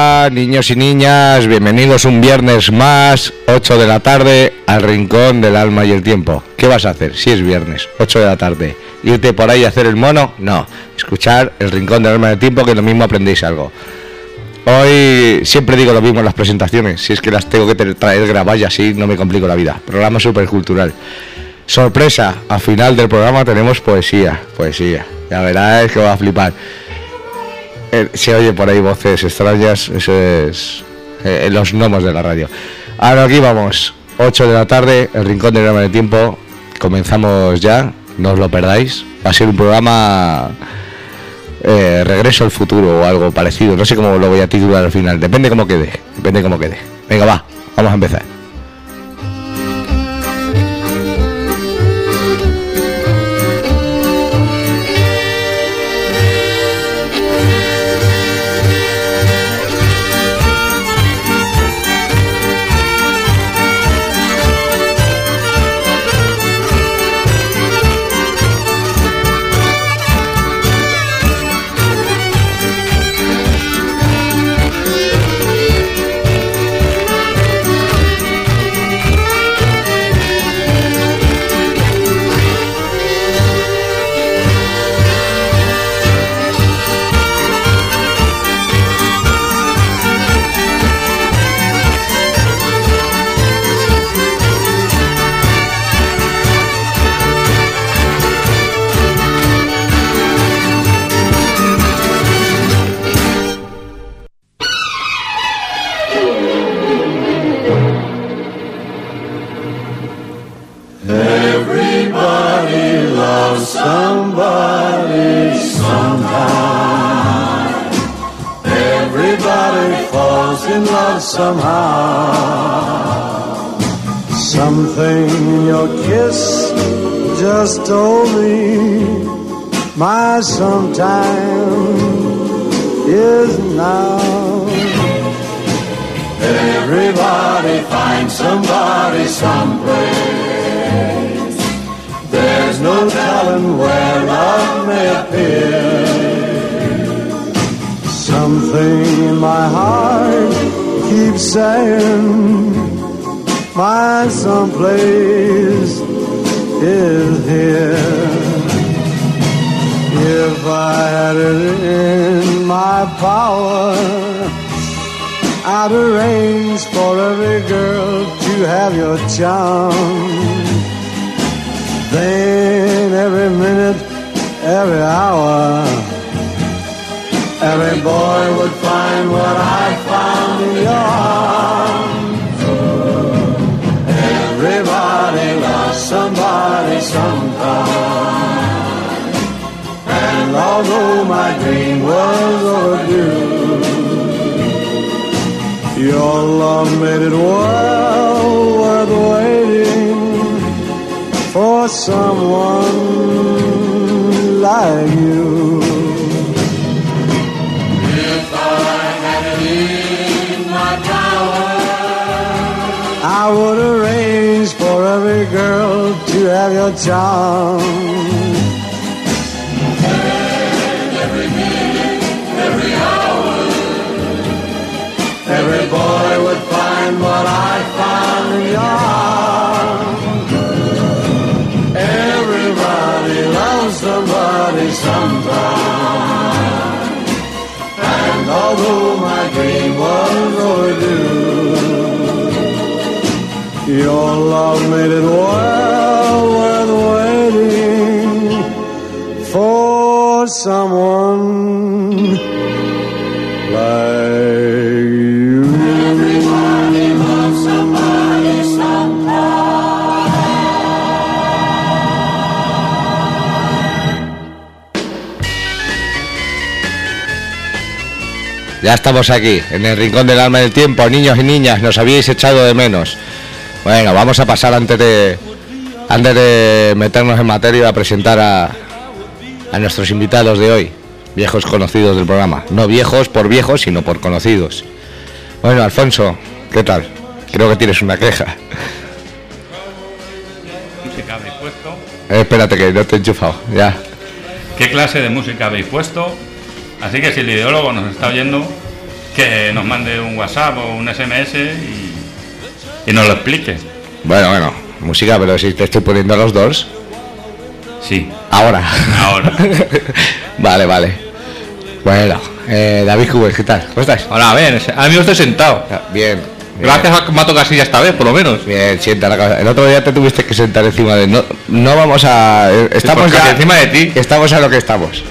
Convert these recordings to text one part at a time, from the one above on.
Hola niños y niñas, bienvenidos un viernes más, 8 de la tarde, al Rincón del Alma y el Tiempo. ¿Qué vas a hacer si es viernes, 8 de la tarde? ¿Irte por ahí a hacer el mono? No, escuchar el Rincón del Alma y el Tiempo, que lo mismo aprendéis algo. Hoy siempre digo lo mismo en las presentaciones, si es que las tengo que traer grabadas y así no me complico la vida. Programa supercultural. Sorpresa, al final del programa tenemos poesía. Ya verás que va a flipar. Se oye por ahí voces extrañas, eso es los gnomos de la radio. Ahora aquí vamos, 8 de la tarde, el Rincón del Alma del Tiempo. Comenzamos ya, no os lo perdáis. Va a ser un programa Regreso al futuro o algo parecido. No sé cómo lo voy a titular al final, depende cómo quede. Venga, va, vamos a empezar. Sometime is now. Everybody finds somebody someplace. There's no telling where love may appear. Something in my heart keeps saying my someplace is here. If I had it in my power, I'd arrange for every girl to have your charm. Then every minute, every hour, every boy would find what I found in your arms. Everybody loves somebody sometime. And although my dream was overdue, your love made it well worth waiting for someone like you. If I had it in my power, I would arrange for every girl to have your charm. Every boy would find what I found in your arms. Everybody loves somebody sometime. And although my dream was overdue, your love made it well worth waiting for someone like you. Everybody loves somebody sometime. Ya estamos aquí, en el Rincón del Alma y del Tiempo, niños y niñas, nos habíais echado de menos. Bueno, vamos a pasar antes de meternos en materia a presentar a nuestros invitados de hoy. Viejos conocidos del programa, no viejos por viejos, sino por conocidos. Bueno, Alfonso, ¿qué tal? Creo que tienes una queja. ¿Música habéis puesto? Espérate que no te he enchufado, ya. ¿Qué clase de música habéis puesto? Así que si el ideólogo nos está oyendo, Que nos mande un WhatsApp o un SMS y nos lo explique. Bueno, música, pero si te estoy poniendo los Doors. Sí. Ahora. Vale. Bueno, David Cubes, ¿qué tal? ¿Cómo estás? Hola, bien, a mí estoy sentado. Bien. Gracias a Mato Casilla esta vez, por lo menos. Bien, sienta la cabeza. El otro día te tuviste que sentar encima de... No vamos a... Estamos ya encima de ti. Estamos a lo que estamos.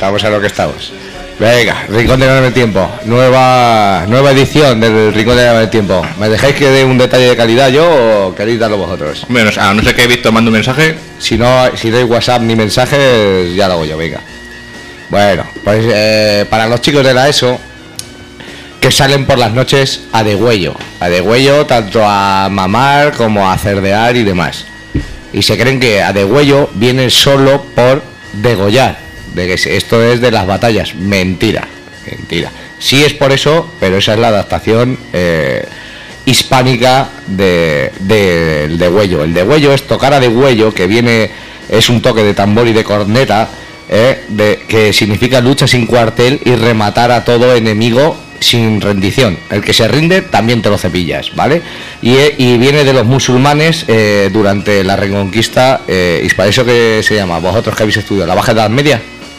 Venga, Rincón de Ganar el Tiempo. Nueva edición del Rincón de Ganar el Tiempo. ¿Me dejáis que dé un detalle de calidad yo o queréis darlo vosotros? Bueno, a no ser que he visto mando un mensaje. Si doy WhatsApp ni mensajes, ya lo hago yo, venga. Bueno, pues para los chicos de la ESO que salen por las noches a degüello, tanto a mamar como a cerdear y demás. Y se creen que a degüello viene solo por degollar, de que esto es de las batallas. Mentira. Sí es por eso, pero esa es la adaptación hispánica del degüello. El degüello es tocar a degüello, que es un toque de tambor y de corneta, que significa lucha sin cuartel y rematar a todo enemigo sin rendición. El que se rinde también te lo cepillas, ¿vale? Y viene de los musulmanes durante la Reconquista hispana. ¿Eso qué se llama? Vosotros que habéis estudiado, ¿la Baja Edad Media?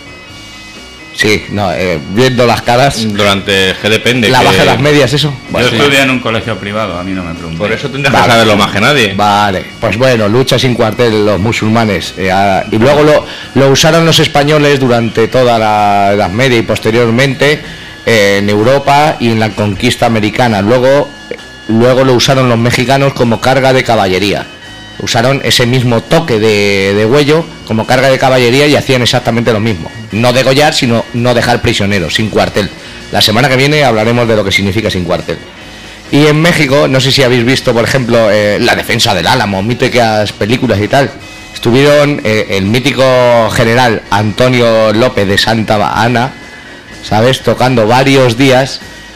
Sí, no, viendo las caras. Durante, que depende. ¿La Baja Edad Media es eso? Bueno, yo estudié en un colegio privado, a mí no me pregunté. Por eso tendrás que saberlo más que nadie. Vale, pues bueno, lucha sin cuartel los musulmanes. Y luego lo usaron los españoles durante toda la Edad Media y posteriormente en Europa y en la conquista americana. Luego lo usaron los mexicanos como carga de caballería. Usaron ese mismo toque de degüello como carga de caballería y hacían exactamente lo mismo. No degollar, sino no dejar prisioneros, sin cuartel. La semana que viene hablaremos de lo que significa sin cuartel. Y en México, no sé si habéis visto, por ejemplo, la defensa del Álamo, míticas películas y tal. Estuvieron el mítico general Antonio López de Santa Anna, ¿sabes?, tocando varios días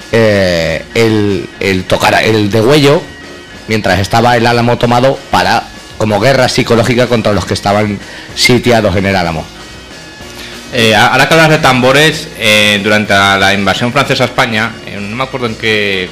el degüello mientras estaba el Álamo tomado, como guerra psicológica contra los que estaban sitiados en el Álamo. Ahora que hablas de tambores, durante la invasión francesa a España, no me acuerdo en qué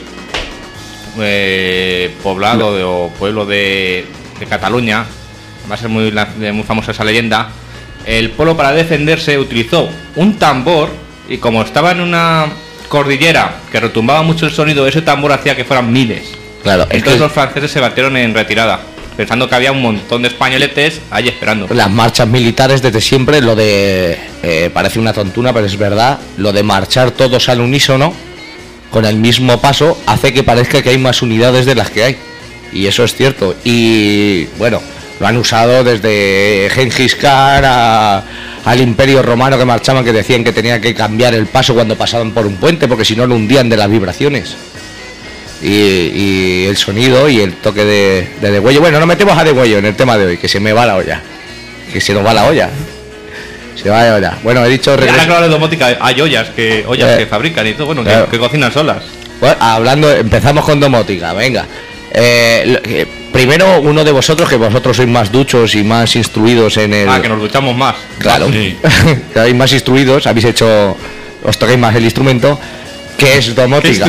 poblado o pueblo de Cataluña, va a ser muy famosa esa leyenda, el pueblo para defenderse utilizó un tambor y como estaba en una cordillera que retumbaba mucho el sonido, ese tambor hacía que fueran miles. Claro, entonces los franceses se batieron en retirada, pensando que había un montón de españoletes ahí esperando. Las marchas militares desde siempre, lo de parece una tontuna, pero es verdad, lo de marchar todos al unísono con el mismo paso hace que parezca que hay más unidades de las que hay, y eso es cierto. Y bueno, lo han usado desde Gengis Khan al Imperio Romano, que marchaban, que decían que tenían que cambiar el paso cuando pasaban por un puente porque si no lo hundían de las vibraciones. Y el sonido y el toque de degüello. Bueno, nos metemos a degüello en el tema de hoy, que se me va la olla. Que se nos va la olla. Se va la olla. Bueno, he dicho... Ahora que hablas de domótica, hay ollas que fabrican y todo, bueno, claro, que cocinan solas. Bueno, empezamos con domótica, venga. Primero, uno de vosotros, que vosotros sois más duchos y más instruidos en el... que nos duchamos más. Claro, sí. Que habéis más instruidos, os toquéis más el instrumento. ¿Qué es domótica?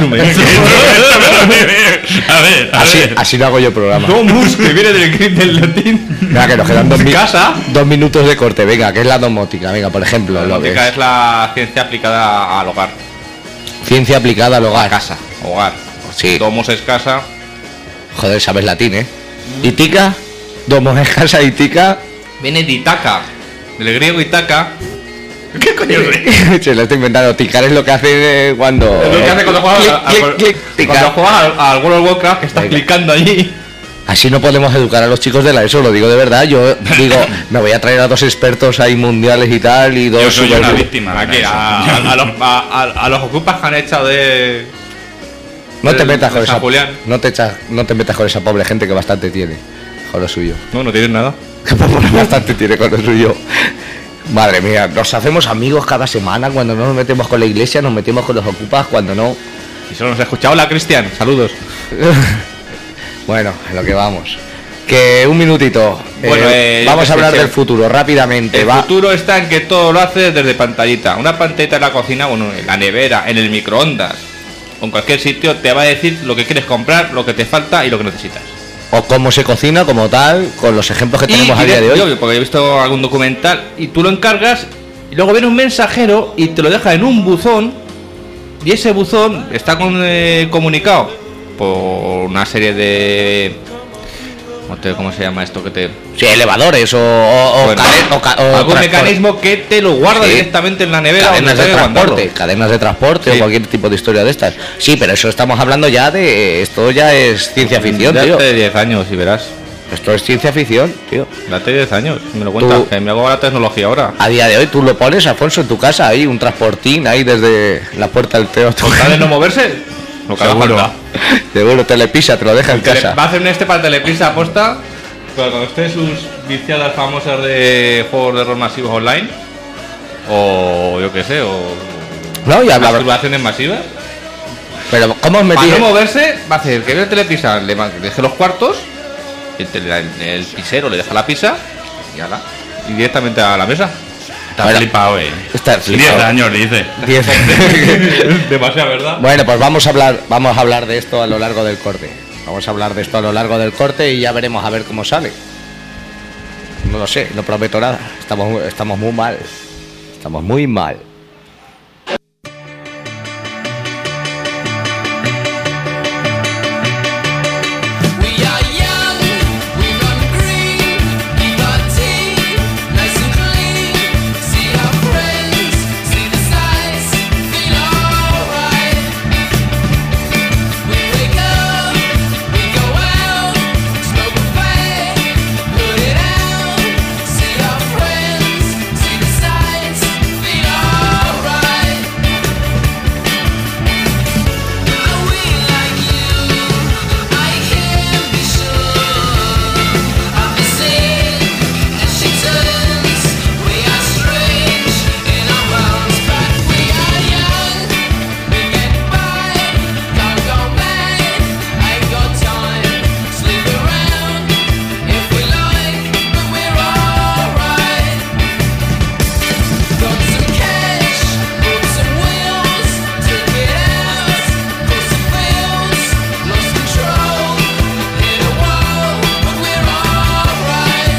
A ver. Así no hago yo el programa. Domus, que viene del latín. Venga, que nos quedan 2 minutos de corte. Venga, ¿qué es la domótica? Venga, por ejemplo. La domótica es la ciencia aplicada al hogar. Ciencia aplicada al hogar. A casa, hogar. Sí. Domos es casa. Joder, sabes latín, ¿eh? ¿Itica? Domos es casa, itica. Viene de Itaca, del griego Itaca. ¿Qué coño es? Se lo estoy inventando. Ticar es lo que hace cuando... Es lo que hace cuando juegas al World of Warcraft, que estás Venga. clicando allí. Así no podemos educar a los chicos de la ESO, lo digo de verdad. Yo digo, me voy a traer a 2 expertos ahí mundiales y tal, y 2... Yo soy una víctima. Aquí, a los ocupas que han echado de... No te metas con San esa... Julián. No te metas con esa pobre gente que bastante tiene con lo suyo. No tienes nada. Bastante tiene con lo suyo. Madre mía, nos hacemos amigos cada semana. Cuando no nos metemos con la iglesia, nos metemos con los ocupas, cuando no... Y solo nos ha escuchado. Hola, Cristian, saludos. Bueno, a lo que vamos. Que un minutito. Bueno, vamos a hablar del futuro, rápidamente. El futuro está en que todo lo haces desde pantallita. Una pantallita en la cocina, bueno, en la nevera, en el microondas o en cualquier sitio te va a decir lo que quieres comprar, lo que te falta y lo que necesitas. O cómo se cocina como tal, con los ejemplos que tenemos a día de hoy. Yo, porque he visto algún documental y tú lo encargas y luego viene un mensajero y te lo deja en un buzón y ese buzón está comunicado por una serie de... ¿Cómo se llama esto? Que te... Sí, elevadores Bueno, o algún transporte. mecanismo que te lo guarda Sí. directamente en la nevera. Cadenas donde de tengas que transporte, guardarlo. cadenas de transporte Sí. o cualquier tipo de historia de estas. Sí, pero eso estamos hablando ya de... Esto ya es ciencia ficción, De tío. hace 10 años y verás. Esto es ciencia ficción, tío. De hace 10 años, me lo cuentas, Tú- que me hago la tecnología ahora. A día de hoy tú lo pones, Alfonso, en tu casa, ahí un transportín, ahí desde la puerta del teo. ¿Con tal de no moverse? Lo que haga Seguro. falta. Seguro, Telepisa, te lo deja en casa. Va a hacer un para Telepisa aposta, pero cuando esté sus viciadas famosas de juegos de rol masivos online, o yo qué sé, o No, y habla... masturbaciones masivas, Pero, ¿cómo os para metí? no moverse, va a hacer que el Telepisa le deje los cuartos, el pisero le deja la pizza y ala, y directamente a la mesa. Está Bueno, flipado, está 10 flipado. años, dice. 10. Demasiado, ¿verdad? Bueno, pues vamos a hablar de esto a lo largo del corte. Vamos a hablar de esto a lo largo del corte y ya veremos a ver cómo sale. No lo sé, no prometo nada. Estamos muy mal. Estamos muy mal. We are young, we run green, keep our teeth nice and clean. See our friends, see the sights, feel alright. We wake up, we go out, smoke a fag, put it out. See our friends, see the sights, feel alright. Are we like you? I can't be sure. I've been seeing as she turns. We are strange in our worlds, but we are young. We get by, can't go mad. Ain't got time, sleep around if we like, but we're alright. Got some cash, bought some wheels, took it out, cause it feels, lost control, hit a wall, but we're alright.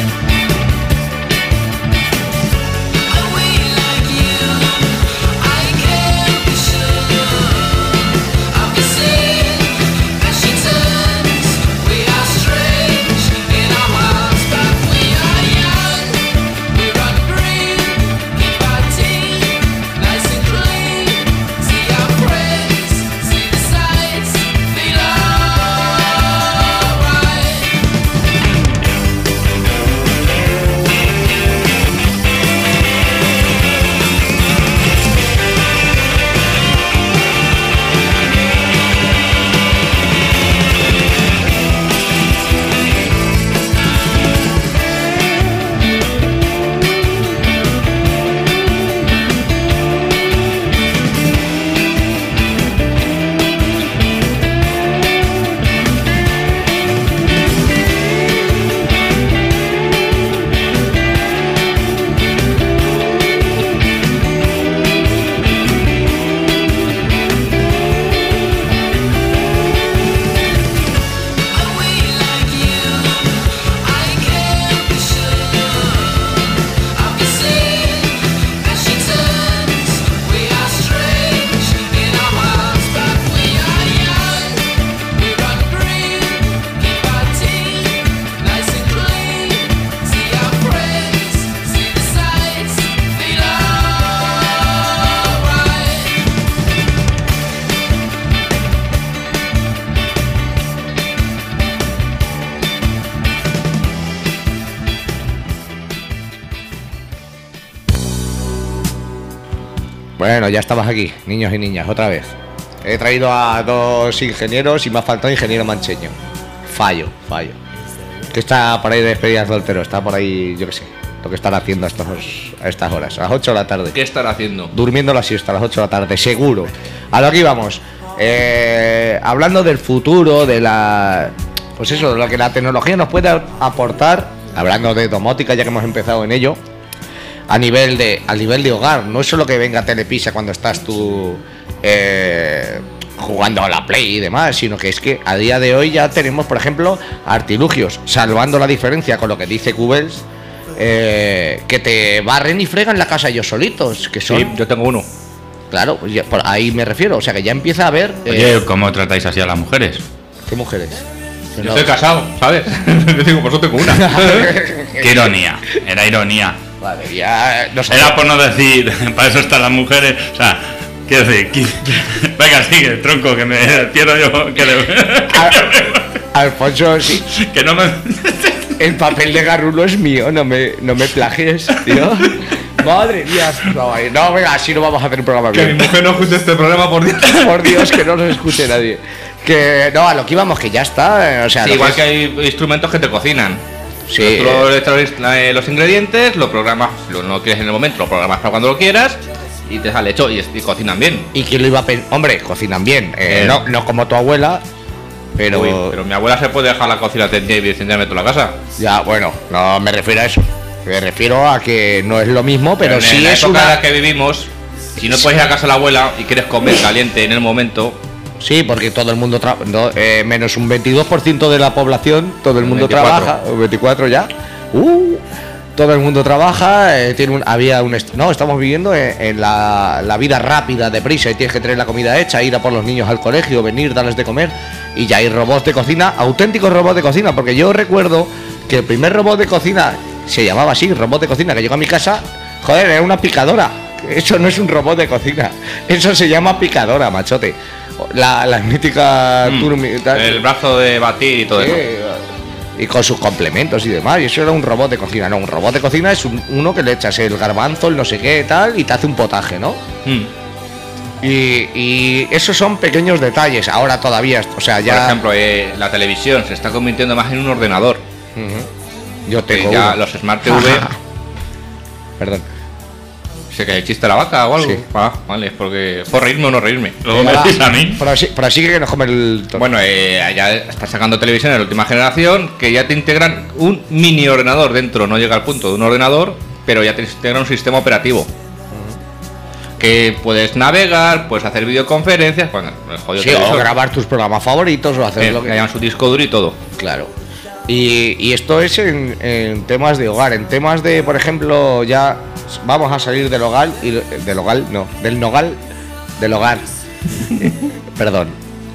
Are we like you? I can't be sure. I've been seeing as she turns. We are strange in our worlds, but we are young. We run green, keep our teeth nice and clean. See our friends, see the sights, feel alright. Are we like you? I can't be sure. I've been seeing as she turns. We are strange in our worlds, but we are young. We run green, keep our teeth nice and clean. See our friends, see the sights, feel alright. Bueno, ya estamos aquí, niños y niñas, otra vez. He traído a dos ingenieros y me ha faltado ingeniero mancheño. Fallo. Que está por ahí de despedidas soltero, está por ahí, yo qué sé, lo que están haciendo a estas horas, a las 8 de la tarde. ¿Qué estará haciendo? Durmiendo la siesta a las 8 de la tarde, seguro. A lo que íbamos. Hablando del futuro, de la... Pues eso, de lo que la tecnología nos puede aportar, hablando de domótica, ya que hemos empezado en ello, a nivel de hogar. No es solo que venga Telepisa cuando estás tú jugando a la Play y demás, sino que es que a día de hoy ya tenemos, por ejemplo, artilugios, salvando la diferencia con lo que dice Cubels, que te barren y fregan la casa ellos solitos, que son... Sí, yo tengo uno. Claro, pues por ahí me refiero, o sea que ya empieza a haber... Oye, ¿cómo tratáis así a las mujeres? ¿Qué mujeres? Que Yo no- estoy casado, ¿sabes? Yo digo, pues yo tengo una. Qué ironía, era ironía. Vale, ya... Era por no decir, para eso están las mujeres, o sea, quiero decir, venga, sigue, tronco, que me quiero yo, Alfonso, sí, que no me... el papel de garrulo es mío, no me plagies, tío. Madre mía, no, venga, así no vamos a hacer un programa Que mi bien. mujer no escuche este programa por Dios. Por Dios, que no nos escuche nadie. Que no, a lo que íbamos, que ya está, o sea... Sí, lo igual que que hay instrumentos que te cocinan. Sí, Tú le traes los ingredientes, lo programas, si no lo quieres en el momento, lo programas para cuando lo quieras y te sale hecho y cocinan bien. ¿Y quién lo iba a pensar? Hombre, cocinan bien, no como tu abuela, pero... Uy, pero mi abuela se puede dejar la cocina tendida y incendiarme toda la casa. Ya, bueno, no me refiero a eso. Me refiero a que no es lo mismo, pero en sí la es época en una... la que vivimos, si no puedes ir a casa de la abuela y quieres comer caliente en el momento, Sí, porque todo el mundo menos un 22% de la población, todo el mundo 24. trabaja, o 24 ya. Todo el mundo trabaja, estamos viviendo en la vida rápida, deprisa, y tienes que tener la comida hecha, ir a por los niños al colegio, venir, darles de comer, y ya hay robots de cocina, auténticos robots de cocina, porque yo recuerdo que el primer robot de cocina se llamaba así, robot de cocina, que llegó a mi casa, joder, era una picadora. Eso no es un robot de cocina, eso se llama picadora, machote. La mítica el brazo de batir y todo Sí, eso. y con sus complementos y demás. Y eso era un robot de cocina. No, un robot de cocina es uno que le echas el garbanzo, el no sé qué tal, y te hace un potaje, ¿no? Y esos son pequeños detalles. Ahora todavía, o sea, ya. Por ejemplo, la televisión se está convirtiendo más en un ordenador. Yo tengo Ya uno. los Smart TV. Perdón. Sé que hay chiste de la vaca o algo. Sí. Ah, vale, es porque. ¿Por reírme o no reírme? Luego me decís a mí. Pero así que nos come el. Bueno, ya está sacando televisión de la última generación que ya te integran un mini ordenador dentro. No llega al punto de un ordenador, pero ya te integran un sistema operativo. Que puedes navegar, puedes hacer videoconferencias. Bueno, el jodido Sí, o televisor. grabar tus programas favoritos o hacer lo Le que. llaman su disco duro y todo. Claro. Y esto es en temas de hogar. En temas de, por ejemplo, ya vamos a salir del hogar y del hogar, no, del nogal, del hogar. Perdón.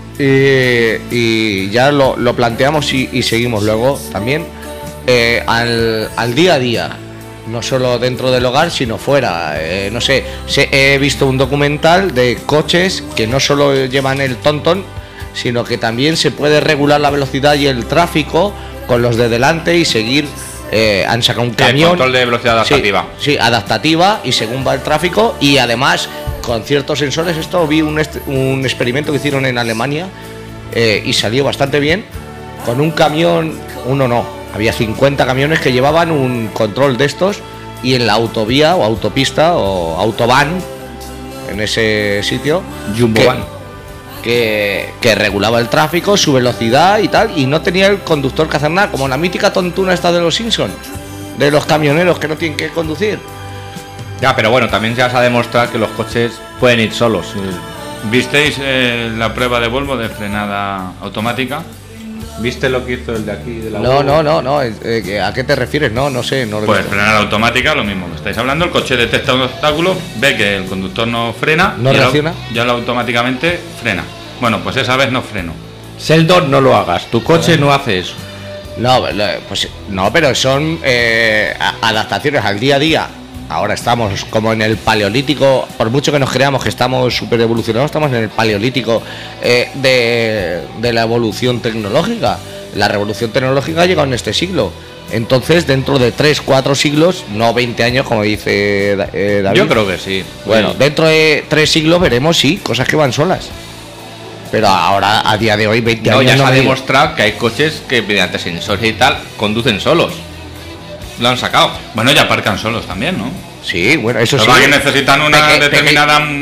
Y ya lo planteamos y seguimos luego también al día a día. No solo dentro del hogar, sino fuera. No sé, he visto un documental de coches que no solo llevan el tontón, sino que también se puede regular la velocidad y el tráfico con los de delante y seguir. Han sacado un camión. Control de velocidad adaptativa. Sí, adaptativa, y según va el tráfico, y además con ciertos sensores. Esto vi un experimento que hicieron en Alemania y salió bastante bien. Con un camión, uno no, había 50 camiones que llevaban un control de estos, y en la autovía o autopista o autobahn, en ese sitio, Jumbo van. que regulaba el tráfico, su velocidad y tal, y no tenía el conductor que hacer nada, como la mítica tontuna esta de los Simpsons, de los camioneros que no tienen que conducir. Ya, pero bueno, también ya se ha demostrado que los coches pueden ir solos. ¿Visteis la prueba de Volvo de frenada automática? ¿Viste lo que hizo el de aquí de la No, Volvo? no, ¿a qué te refieres? No sé, no lo he Pues visto. frenada automática, lo mismo que estáis hablando. El coche detecta un obstáculo, ve que el conductor no frena, ¿No y reacciona? ya lo automáticamente frena. Bueno, pues esa vez no freno. Sheldon, no lo hagas. Tu coche no hace eso. No, pues no, pero son adaptaciones al día a día. Ahora estamos como en el paleolítico, por mucho que nos creamos que estamos súper evolucionados, estamos en el paleolítico de la evolución tecnológica. La revolución tecnológica ha llegado en este siglo. Entonces, dentro de 3-4 siglos, no 20 años, como dice David. Yo creo que sí. Bueno, Sí. dentro de 3 siglos veremos, sí, cosas que van solas. Pero ahora, a día de hoy, 20 No, años... ya se no ha me digas. demostrado que hay coches que mediante sensores y tal conducen solos. Lo han sacado. Bueno, ya aparcan solos también, ¿no? Sí, bueno, eso Lo sí. que necesitan una determinada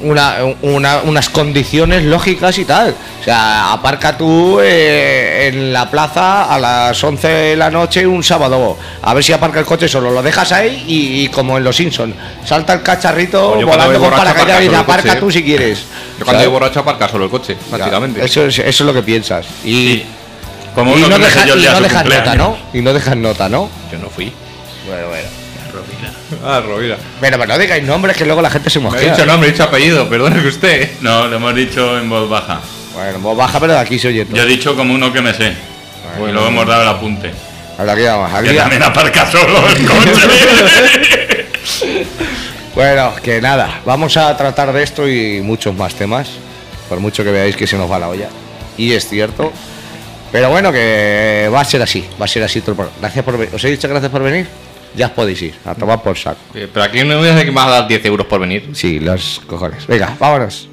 unas condiciones lógicas y tal. O sea, aparca tú en la plaza a las 11 de la noche un sábado. A ver si aparca el coche solo. Lo dejas ahí y como en Los Simpsons. Salta el cacharrito O yo cuando volando voy con borracho, paracaídas y dice, aparca solo el aparca coche, tú si quieres. Yo cuando ¿Sabes? voy borracho aparca solo el coche, prácticamente. Eso es lo que piensas. Sí. Como Y uno no, que me deja- selló el y día no de su dejas nota, cumpleaños. ¿no? Y no dejas nota, ¿no? Yo no fui. Bueno. Ah, Rovira. Pero no digáis nombres que luego la gente se Me he mosquea. dicho nombre, he dicho apellido, perdone usted. No, lo hemos dicho en voz baja. Bueno, vos baja, pero de aquí se oye todo. Yo he dicho como uno que me sé. Y luego hemos dado el apunte. Ahora aquí vamos. Que también aparca solo el coche. Bueno, que nada, vamos a tratar de esto y muchos más temas, por mucho que veáis que se nos va la olla. Y es cierto. Pero bueno, que va a ser así todo el programa. Gracias por venir. ¿Os he dicho gracias por venir? Ya os podéis ir, a tomar por saco. Pero aquí no me voy a decir que me vas a dar 10 euros por venir. Sí, los cojones. Venga, vámonos.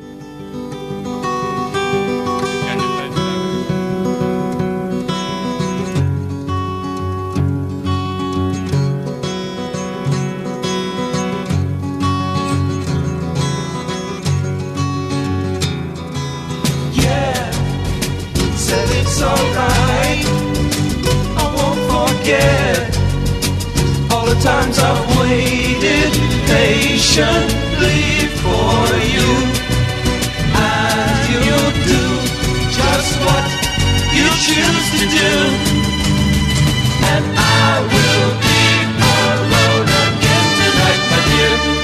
Yeah, said it's alright. I won't forget all the times I've waited patiently for you. And you'll do just what you choose to do. And I will be alone again tonight, my dear.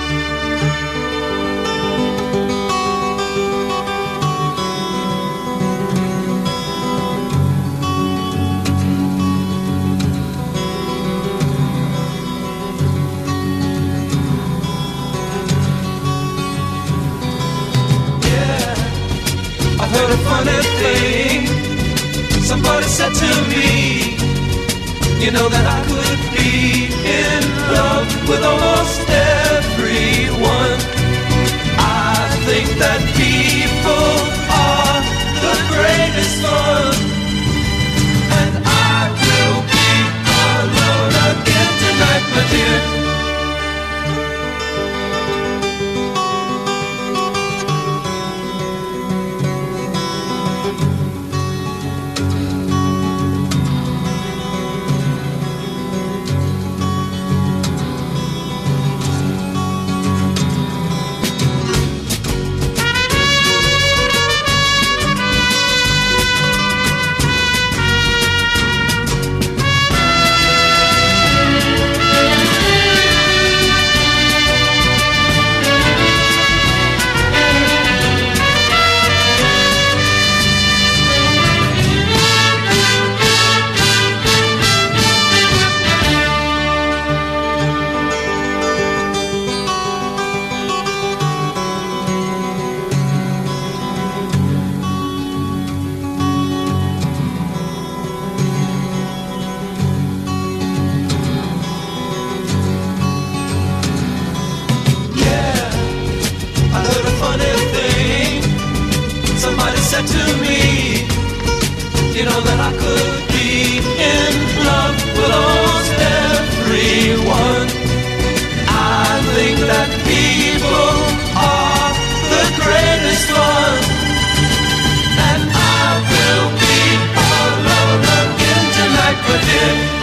I heard a funny thing. Somebody said to me, you know that I could be in love with almost everyone. I think that people are the greatest fun. And I will be alone again tonight, my dear. I heard a funny thing. Somebody said to me, you know that I could be in love with almost everyone. I think that people are the greatest fun. And I will be alone again tonight, my dear.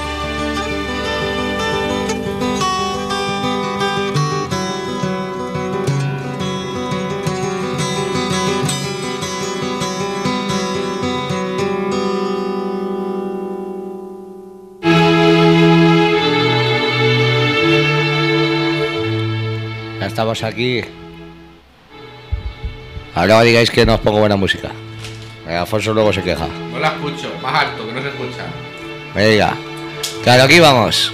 Ya estamos aquí. Ahora no digáis que no os pongo buena música. Alfonso luego se queja. No la escucho, más alto, que no se escucha. Venga, claro, aquí vamos.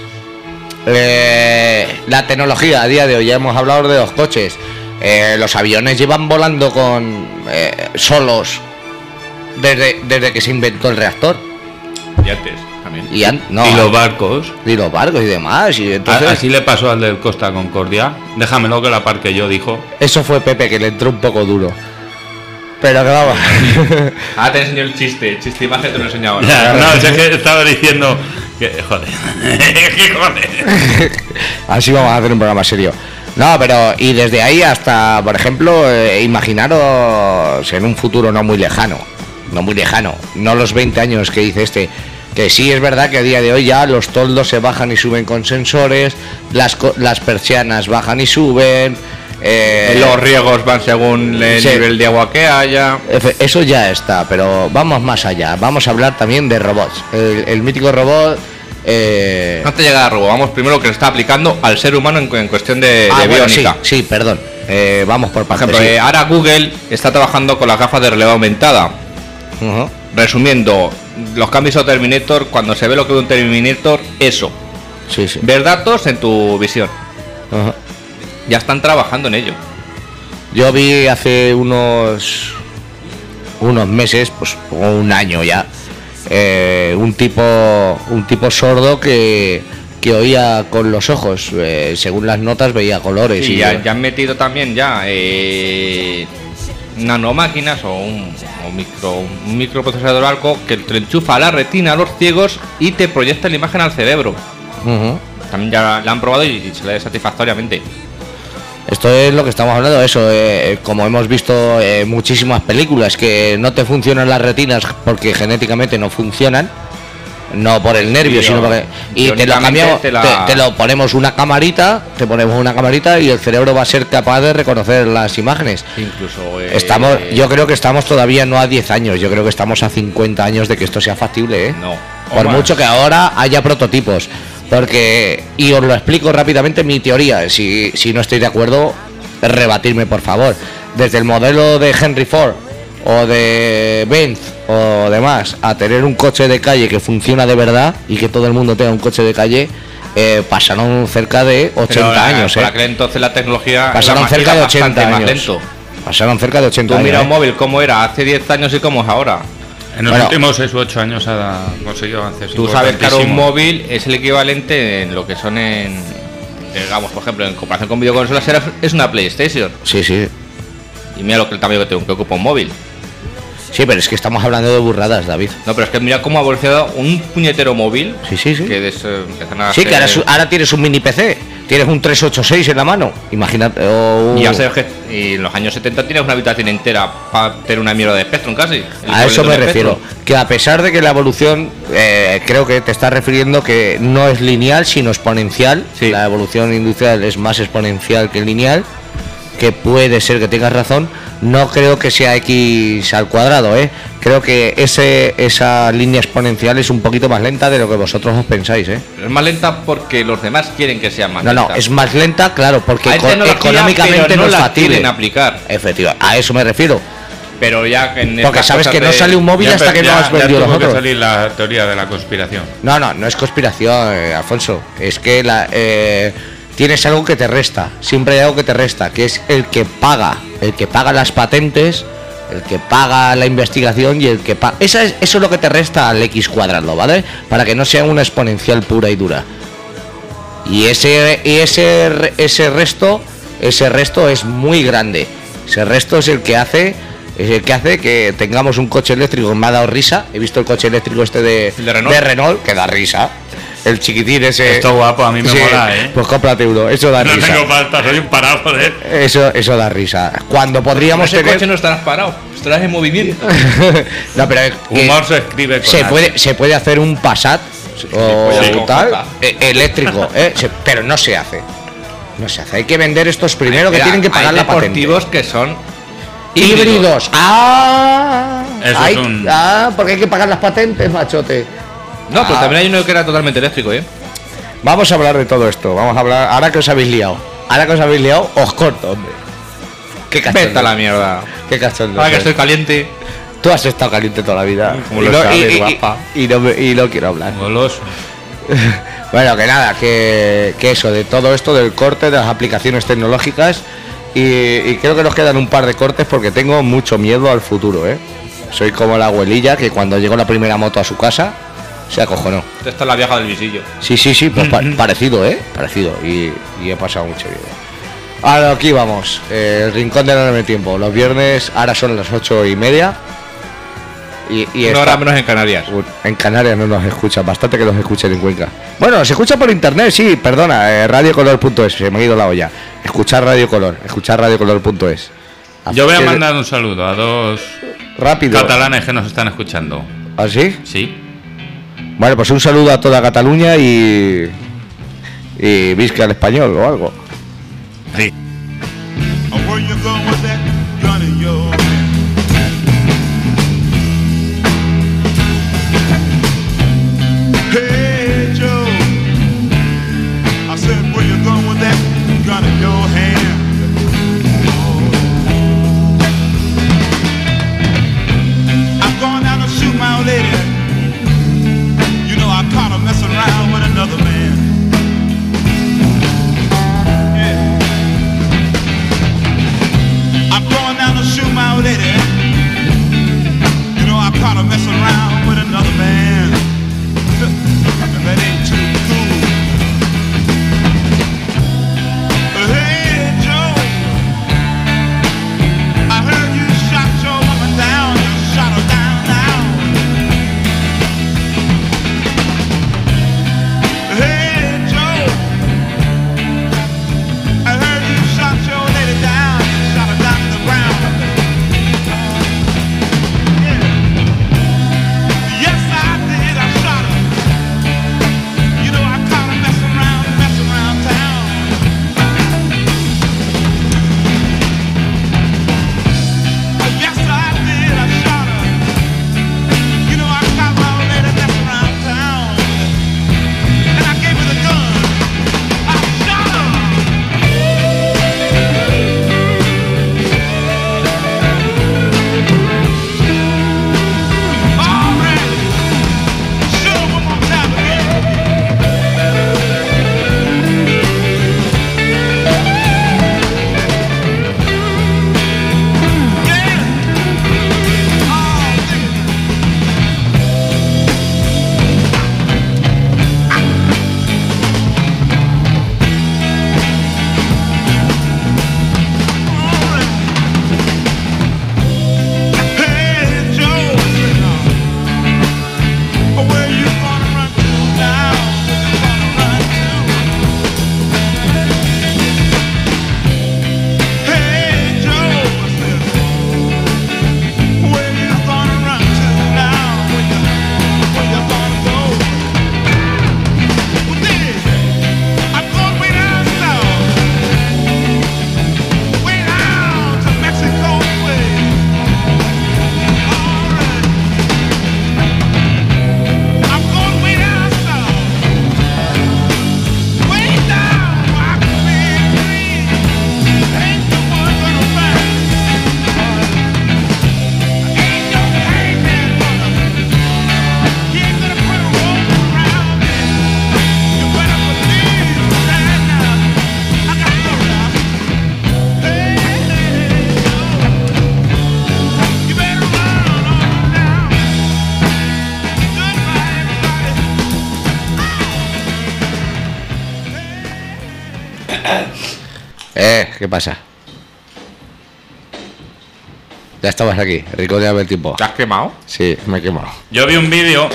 La tecnología a día de hoy, ya hemos hablado de los coches. Los aviones llevan volando con solos desde que se inventó el reactor. Y antes, también. No, Y los barcos. y los barcos y demás. Y entonces, Así le pasó al del Costa Concordia. Déjamelo que la parque yo, dijo. eso fue Pepe, que le entró un poco duro. Pero que vamos. Ah, te enseño el chiste imagen te lo he enseñado ahora. Ya, no, si es que estaba diciendo que joder. Que joder. Así vamos a hacer un programa serio. No, pero y desde ahí hasta, por ejemplo, imaginaros en un futuro no muy lejano, no los 20 años que dice que sí es verdad que a día de hoy ya los toldos se bajan y suben con sensores, las persianas bajan y suben, Los riegos van según el Sí. nivel de agua que haya. eso ya está, pero vamos más allá, vamos a hablar también de robots, el mítico robot. Antes de llegar a robot, vamos primero lo que se está aplicando al ser humano en cuestión de bueno, biónica. sí, perdón, vamos por Por partes. ejemplo, sí. ahora Google está trabajando con las gafas de realidad aumentada. Ujú. Resumiendo, los cambios a Terminator, cuando se ve lo que es un Terminator, eso. Sí, sí. Ver datos en tu visión. Ujú. Ya están trabajando en ello. Yo vi hace unos meses, pues o un año ya, un tipo sordo que oía con los ojos, según las notas veía colores. Sí, y ya han metido también nanomáquinas o un microprocesador o algo que te enchufa a la retina a los ciegos y te proyecta la imagen al cerebro. Ujú. También ya la han probado y se le ve satisfactoriamente. Esto es lo que estamos hablando, eso, como hemos visto muchísimas películas que no te funcionan las retinas porque genéticamente no funcionan, no por el nervio, Sí, sino porque y te lo biónicamente cambiamos, te lo ponemos una camarita, y el cerebro va a ser capaz de reconocer las imágenes. Incluso Yo creo que estamos todavía no a 10 años, yo creo que estamos a 50 años de que esto sea factible, ¿eh? no. Por O más. mucho que ahora haya prototipos. Porque, y os lo explico rápidamente mi teoría, si no estoy de acuerdo, rebatirme por favor. Desde el modelo de Henry Ford o de Benz o demás, a tener un coche de calle que funciona de verdad y que todo el mundo tenga un coche de calle, pasaron cerca de 80 años. Por aquel entonces la tecnología Pasaron era cerca de bastante 80 más años. lento. Pasaron cerca de 80 Tú años. mira un móvil cómo era hace 10 años y cómo es ahora. En los Bueno. últimos 6 u 8 años ha conseguido avances. Tú sabes que ahora un importantísimos. móvil es el equivalente en lo que son digamos, por ejemplo, en comparación con videoconsolas es una PlayStation. Sí, sí. Y mira el tamaño que tengo, que ocupa un móvil. Sí, pero es que estamos hablando de burradas, David. No, pero es que mira cómo ha evolucionado un puñetero móvil. Sí, sí, sí. Que empiezan a Sí, que ahora, hacer- ahora tienes un mini PC, tienes un 386 en la mano, imagínate. Y, ya sabes que y en los años 70 tienes una habitación entera para tener una mierda de Spectrum casi. El A eso equivalente me de refiero, Spectrum. que a pesar de que la evolución, creo que te estás refiriendo que no es lineal, sino exponencial. Sí. La evolución industrial es más exponencial que lineal, que puede ser que tengas razón. No creo que sea x al cuadrado, ¿eh? Creo que esa línea exponencial es un poquito más lenta de lo que vosotros os pensáis, ¿eh? Pero es más lenta porque los demás quieren que sea más No, lenta. es más lenta, claro, porque Hay tecnología, económicamente pero no no es la factible. quieren aplicar. Efectivamente, a eso me refiero. Pero ya que en Porque estas sabes cosas que no de- sale un móvil hasta que no has vendido los tuvo que otros. salir la teoría de la conspiración. No es conspiración, Alfonso. Es que tienes algo que te resta. Siempre hay algo que te resta, que es el que paga las patentes, el que paga la investigación y el que paga. Eso es lo que te resta al X cuadrado, ¿vale? Para que no sea una exponencial pura y dura. Y ese resto es muy grande. Ese resto es el que hace que tengamos un coche eléctrico. Me ha dado risa. He visto el coche eléctrico este de ¿El de Renault? que da risa. El chiquitín ese. Esto guapo, a mí me Sí, mola, ¿eh? Pues cómprate uno. Eso da No risa. tengo pasta, soy un parado, joder. Eso da risa. Cuando podríamos Ese tener. coche no estarás parado, estarás en movimiento. No, pero Humor se escribe con H. se puede hacer un Passat o Sí, con tal J. eléctrico, pero no se hace. No se hace. Hay que vender estos primero que Mira, tienen que pagar hay la patente. deportivos que son Híbridos. Eso es un- Porque hay que pagar las patentes, machote. No, pero también hay uno que era totalmente eléctrico, ¿eh? Vamos a hablar de todo esto. Vamos a hablar. Ahora que os habéis liado, os corto, hombre. Qué Vete a cachondo. la mierda. Qué cachondo. Ahora que sois. estoy caliente. Tú has estado caliente toda la vida. Como lo sabes, guapa. y no quiero hablar. Goloso. Bueno, que nada, que eso, de todo esto, del corte, de las aplicaciones tecnológicas. Y creo que nos quedan un par de cortes porque tengo mucho miedo al futuro, ¿eh? Soy como la abuelilla que cuando llegó la primera moto a su casa se acojonó. Esta es la vieja del visillo. Sí, pues parecido, ¿eh? Parecido. Y he pasado mucho miedo. Ahora aquí vamos, el rincón del enorme tiempo. Los viernes, ahora son las 8:30. Y Una esta- hora menos en Canarias. en Canarias no nos escuchan, bastante que nos escuchen en Cuenca. Bueno, se escucha por internet, sí, perdona, radiocolor.es, se me ha ido la olla. Escuchar Radio Color, escuchar radiocolor.es. Yo voy a mandar un saludo a 2 rápido. catalanes que nos están escuchando. ¿Ah, sí? Sí. Vale, pues un saludo a toda Cataluña y visca al español o algo. Sí. Where you going with that gun in your hand? Hey Joe, I said where you going with that gun in your hand? I'm going down to shoot my old lady. You know I caught her messing around with another man. Yeah. I'm going down to shoot my old lady. You know I caught her messing around with another man. And that ain't too cool. Hey Joe, I heard you shot your woman down. You shot her down now. Hey Joe, I heard you shot your lady down. You shot her down to the ground. Yeah. Yes, I did. I shot her. You know I caught her messing around town. Yes, I did. I shot her. You know I caught my old lady messing around town. And I gave her the gun. I shot her. All right. Show 'em one more time again. Yeah. Oh, nigga. All right. Hey, Joe. Where you gonna run to now? Where you gonna run to? Hey Joe, where you gonna run to now? Where you gonna go? Well, then, I'm going way down south, way down to Mexico way. All right. I'm going way down south, way down where I can be free. Ain't no one gonna find me. Ain't no hangman gonna. He ain't gonna put a rope around me. You better believe right now. I gotta go now. Hey, you better run on down. Goodbye, everybody. ¿Qué pasa? Ya estabas aquí, Rico de el tiempo. ¿Te has quemado? Sí, me he quemado. Yo vi un vídeo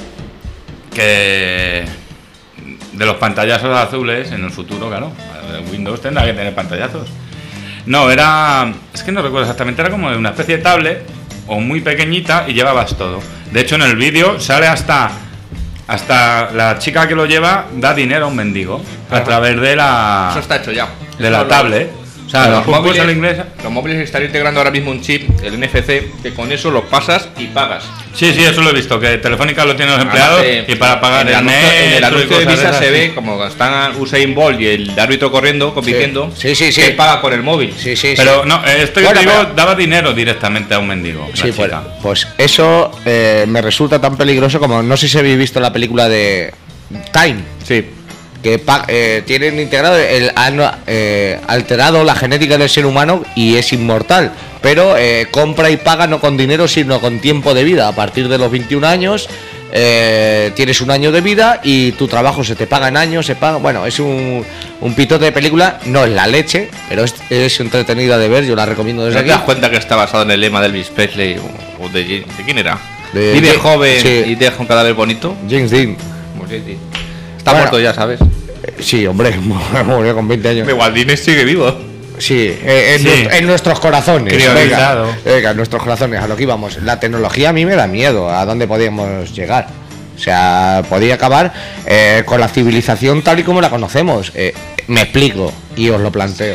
que de los pantallazos azules en el futuro, claro. Windows tendrá que tener pantallazos. No, es que no recuerdo exactamente, era como una especie de tablet o muy pequeñita y llevabas todo. De hecho, en el vídeo sale hasta la chica que lo lleva da dinero a un mendigo a través de Eso la está hecho ya. de la Eso tablet. O sea, los móviles a la inglesa. Los móviles están integrando ahora mismo un chip, el NFC, que con eso lo pasas y pagas. Sí, eso lo he visto, que Telefónica lo tiene los empleados y para pagar en el anuncio, metro en el y anuncio de cosas Visa esas, se sí. ve como están Usain Bolt y el árbitro corriendo, compitiendo. Sí, sí, sí. Que paga con el móvil. Sí, sí, Pero no, esto que Bueno, te digo pero- daba dinero directamente a un mendigo. La Sí, chica. pues eso me resulta tan peligroso como, no sé si habéis visto la película de Time, Sí. que tienen integrado, han alterado la genética del ser humano y es inmortal, pero compra y paga no con dinero sino con tiempo de vida. A partir de los 21 años tienes un año de vida y tu trabajo se te paga en años, bueno, es un pitote de película, no es la leche, pero es entretenida de ver, yo la recomiendo desde ¿No te aquí. das cuenta que está basado en el lema de Elvis Presley o de quién era? De- Vive de- joven sí. y deja un cadáver bonito. James Dean. Pues sí, sí. Está Bueno. muerto ya, ¿sabes? Sí, hombre, murió con 20 años. Gualdines sigue vivo. Sí, Sí. en nuestros corazones. Priorizado. Venga, en nuestros corazones, a lo que íbamos. La tecnología a mí me da miedo, a dónde podíamos llegar. O sea, podía acabar con la civilización tal y como la conocemos. Me explico y os lo planteo.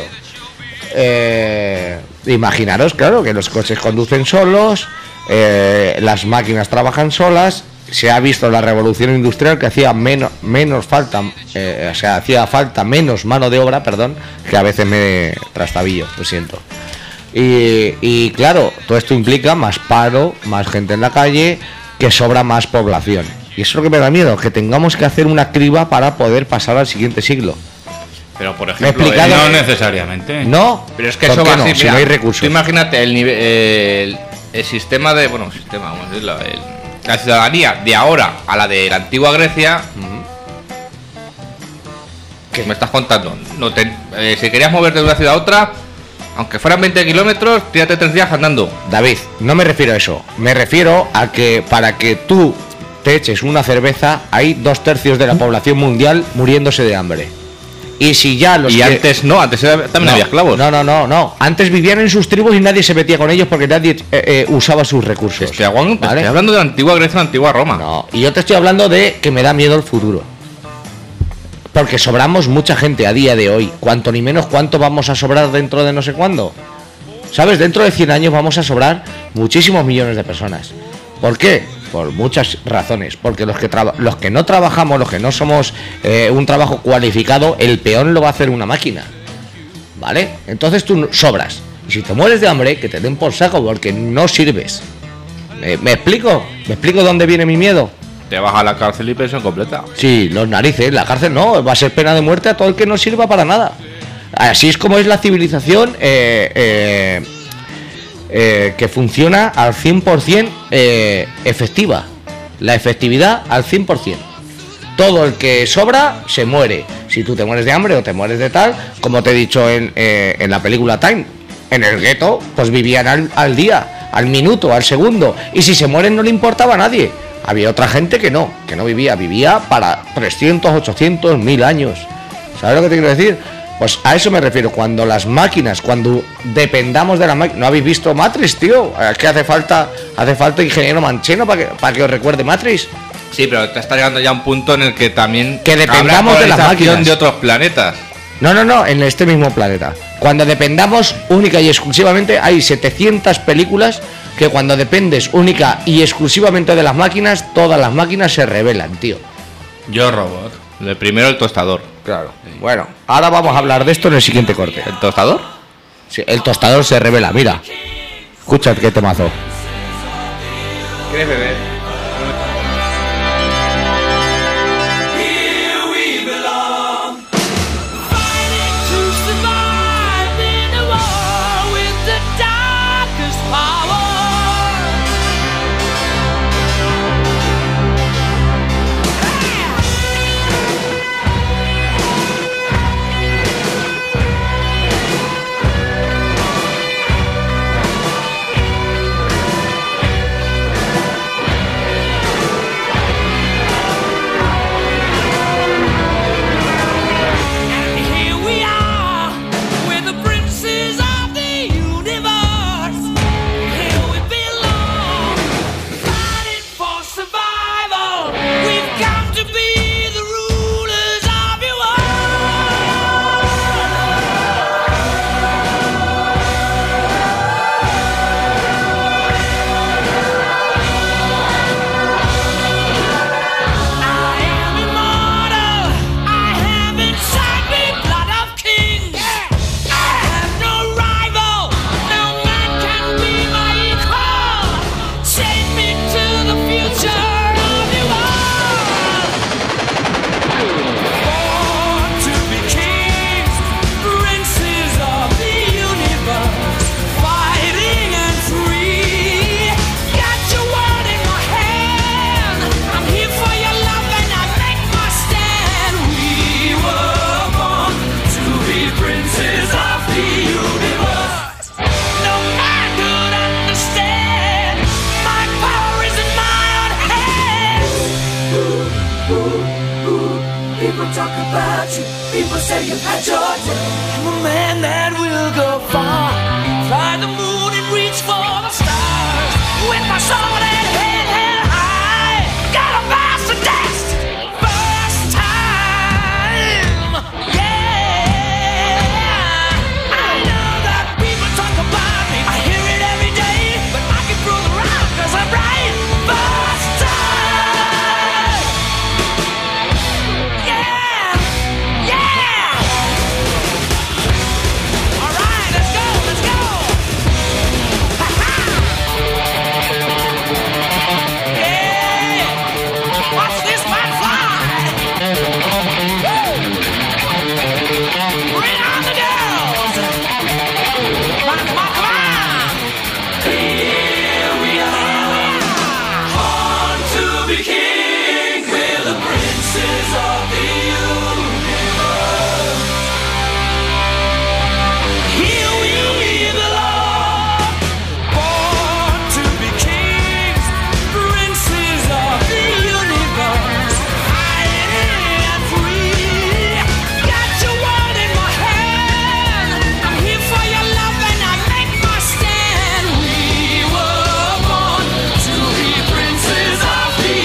Imaginaros, claro, que los coches conducen solos, las máquinas trabajan solas. Se ha visto la revolución industrial que hacía menos falta, o sea, hacía falta menos mano de obra, perdón, que a veces me trastabillo, lo siento. Y claro, todo esto implica más paro, más gente en la calle, que sobra más población. Y eso es lo que me da miedo, que tengamos que hacer una criba para poder pasar al siguiente siglo. Pero por Me he ejemplo, explicado. No necesariamente. ¿No? pero es que ¿Por eso qué va no? así, Si mira, no hay recursos. Tú imagínate el nivel, el sistema de, bueno, sistema, vamos a decirlo, la ciudadanía de ahora a la de la antigua Grecia. ¿Qué me estás contando? No si querías moverte de una ciudad a otra, aunque fueran 20 kilómetros, tírate 3 días andando. David, no me refiero a eso. Me refiero a que para que tú te eches una cerveza, hay 2/3 de la población mundial muriéndose de hambre. Y si ya los Y que- antes no, antes también no, había esclavos. No. Antes vivían en sus tribus y nadie se metía con ellos porque nadie usaba sus recursos. Estoy hablando, ¿vale? estoy hablando de la antigua Grecia, la antigua Roma. No, y yo te estoy hablando de que me da miedo el futuro. Porque sobramos mucha gente a día de hoy. Cuanto ni menos cuánto vamos a sobrar dentro de no sé cuándo. ¿Sabes? Dentro de 100 años vamos a sobrar muchísimos millones de personas. ¿Por qué? Por muchas razones. Porque los que no trabajamos, los que no somos un trabajo cualificado, el peón lo va a hacer una máquina. ¿Vale? Entonces tú sobras. Y si te mueres de hambre, que te den por saco porque no sirves. ¿Me explico? ¿Me explico dónde viene mi miedo? Te vas a la cárcel y pensión completa. Sí, los narices, la cárcel no, va a ser pena de muerte a todo el que no sirva para nada. Así es como es la civilización que funciona al 100% efectiva. La efectividad al 100%. Todo el que sobra se muere. Si tú te mueres de hambre o te mueres de tal, como te he dicho en la película Time, en el gueto, pues vivían al día, al minuto, al segundo. Y si se mueren no le importaba a nadie. Había otra gente que no vivía para 300, 800, 1000 años. ¿Sabes lo que te quiero decir? Pues a eso me refiero, cuando las máquinas, cuando dependamos de las máquinas. ¿No habéis visto Matrix, tío? Es que hace falta ingeniero mancheno para que os recuerde Matrix. Sí, pero te está llegando ya un punto en el que también Que dependamos habrá de las colonización máquinas. de otros planetas. No, en este mismo planeta. Cuando dependamos única y exclusivamente, hay 700 películas que cuando dependes única y exclusivamente de las máquinas, todas las máquinas se rebelan, tío. Yo robot. El primero, el tostador. Claro. Bueno, ahora vamos a hablar de esto en el siguiente corte. ¿El tostador? Sí, el tostador se revela, mira. Escucha qué temazo. ¿Quieres beber? Here we belong. To survive in a war with the darkest power. People talk about you, people say you've had your day. I'm a man that will go far, fly the moon and reach for the stars. With my soul and head held high, got a master test, first time. Yeah, I know that people talk about me, I hear it every day, but I can prove it wrong 'cause I'm right first time. Yeah, yeah. All right, let's go, let's go. Ha ha. Yeah. Watch this man fly. Woo. Bring on the girls. Come on, come on, come on. Here we are. Born to be king. We're the princes of the universe. Here we belong. Born to be kings, princes of the universe. High and free. Got your world in my hand. I'm here for your love and I make my stand. We were born to be princes of the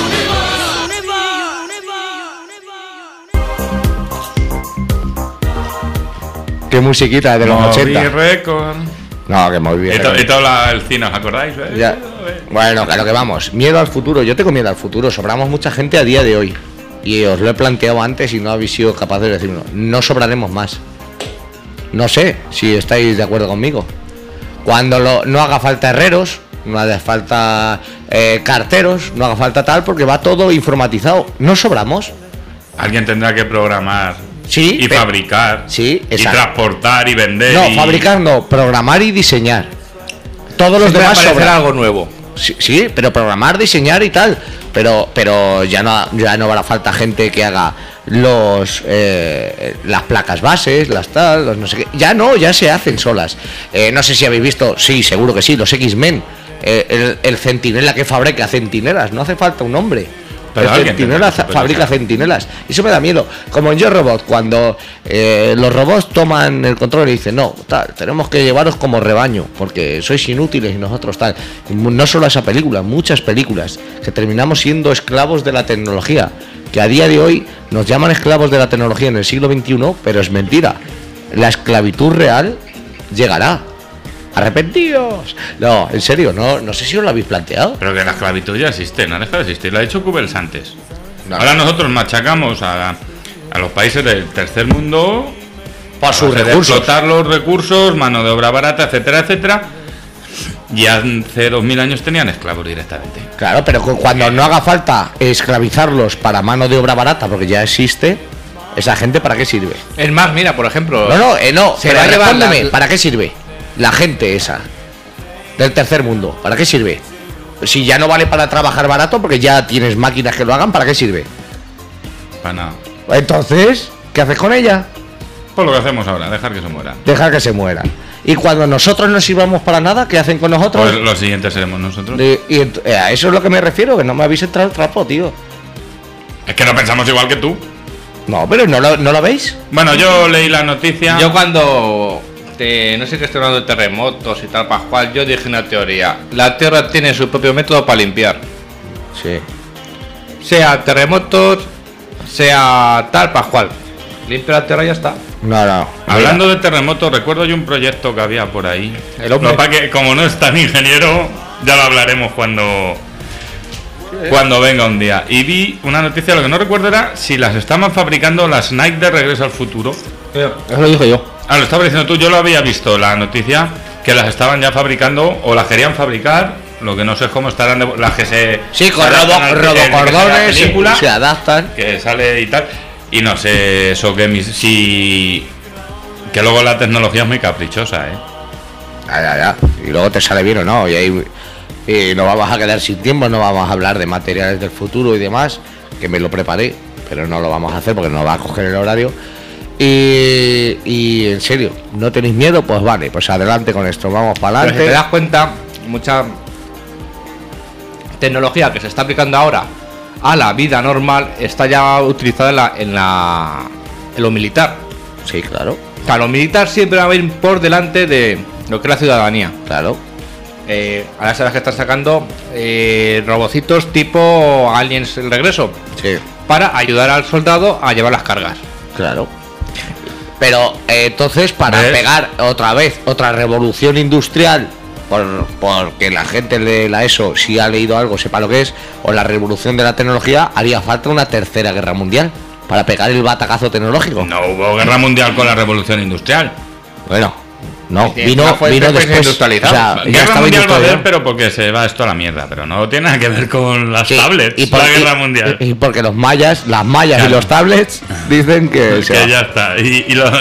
universe. Qué musiquita de los Moby 80. Record. No, que muy bien. Y todo el cine, ¿os acordáis? Ya. Bueno, claro que vamos. Miedo al futuro. Yo tengo miedo al futuro. Sobramos mucha gente a día de hoy. Y os lo he planteado antes y no habéis sido capaces de decirlo. No sobraremos más. No sé si estáis de acuerdo conmigo. Cuando no haga falta herreros, no haga falta carteros, no haga falta tal, porque va todo informatizado. No sobramos. Alguien tendrá que programar Sí, y fabricar sí, y exacto. transportar y vender. No, y... fabricar no, programar y diseñar. Todos los Siempre demás aparecerá sobran. algo nuevo. Sí, sí, pero programar, diseñar y tal. Pero ya no hará falta gente que haga las placas bases, las tal, los no sé qué. Ya se hacen solas. No sé si habéis visto, sí, seguro que sí, los X-Men. El centinela que fabrica centinelas, no hace falta un hombre. Pero El alguien centinela tendrá que fabrica supervisar. centinelas. Eso me da miedo. Como en Yo Robot, cuando los robots toman el control y dicen, no, tal, tenemos que llevaros como rebaño, porque sois inútiles y nosotros tal. No solo esa película, muchas películas, que terminamos siendo esclavos de la tecnología, que a día de hoy nos llaman esclavos de la tecnología en el siglo XXI, pero es mentira. La esclavitud real llegará. ¡Arrepentidos! No, en serio, no sé si os lo habéis planteado. Pero que la esclavitud ya existe, no deja de existir. Lo ha hecho Goebbels antes. No. Ahora nosotros machacamos a los países del tercer mundo Por sus de recursos. explotar los recursos, mano de obra barata, etcétera, etcétera. Y hace 2000 años tenían esclavos directamente. Claro, pero cuando no haga falta esclavizarlos para mano de obra barata, porque ya existe, ¿esa gente para qué sirve? Es más, mira, por ejemplo. No, Se pero va a llevar respóndeme, la- ¿para qué sirve? La gente esa, del tercer mundo, ¿para qué sirve? Si ya no vale para trabajar barato, porque ya tienes máquinas que lo hagan, ¿para qué sirve? Para nada. Entonces, ¿qué haces con ella? Pues lo que hacemos ahora, dejar que se muera. Dejar que se mueran. Y cuando nosotros no sirvamos para nada, ¿qué hacen con nosotros? Pues los siguientes seremos nosotros. A eso es lo que me refiero, que no me habéis entrado el trapo, tío. Es que no pensamos igual que tú. No, pero ¿no lo veis? Bueno, yo leí la noticia. Yo cuando no sé qué estoy hablando de terremotos y tal, Pascual, yo dije una teoría. La Tierra tiene su propio método para limpiar. Sí. Sea terremotos, sea tal, Pascual. Limpia la Tierra y ya está. No. Hablando de terremotos, recuerdo yo un proyecto que había por ahí. El hombre. Lo que pasa que como no es tan ingeniero, ya lo hablaremos cuando venga un día. Y vi una noticia, lo que no recuerdo era si las estaban fabricando las Nike de Regreso al Futuro. Eso lo dije yo. Ah, lo estaba diciendo tú, yo lo había visto, la noticia, que las estaban ya fabricando o las querían fabricar. Lo que no sé es cómo estarán las que se... Sí, con se adaptan al- robocordones, la película, se adaptan. que sale y tal. Y no sé, eso que si... Que luego la tecnología es muy caprichosa, ¿eh? Ya. Y luego te sale bien o no. Y ahí no vamos a quedar sin tiempo, no vamos a hablar de materiales del futuro y demás, que me lo preparé, pero no lo vamos a hacer porque no va a coger el horario. Y en serio, ¿no tenéis miedo? Pues vale, pues adelante con esto, vamos para Pero si te adelante. das cuenta, mucha tecnología que se está aplicando ahora a la vida normal está ya utilizada en lo militar. Sí, claro, O sea, lo militar siempre va a ir por delante de lo que es la ciudadanía. claro. Ahora sabes que están sacando robocitos tipo Aliens el regreso Sí, para ayudar al soldado a llevar las cargas. claro. Pero entonces, para ¿Ves? pegar otra vez otra revolución industrial, porque la gente de la ESO, si ha leído algo, sepa lo que es, o la revolución de la tecnología, haría falta una tercera guerra mundial para pegar el batacazo tecnológico. No hubo guerra mundial con la revolución industrial. Bueno, no, Sí, vino no fue después. industrializado. O sea, ya Guerra estaba mundial va a haber, industrializado. pero porque se va esto a la mierda. Pero no tiene nada que ver con las Sí, tablets. y por- la y- guerra mundial. Y porque las mallas Claro. y los tablets dicen que, se que va. ya está. Y lo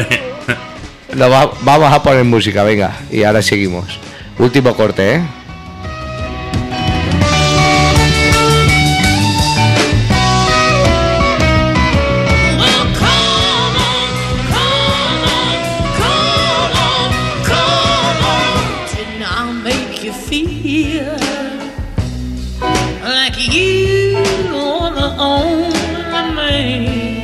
Vamos a poner música, venga, y ahora seguimos. Último corte, ¿eh? Oh, come on, come on, come on, come on. Didn't I make you feel like you are the only man?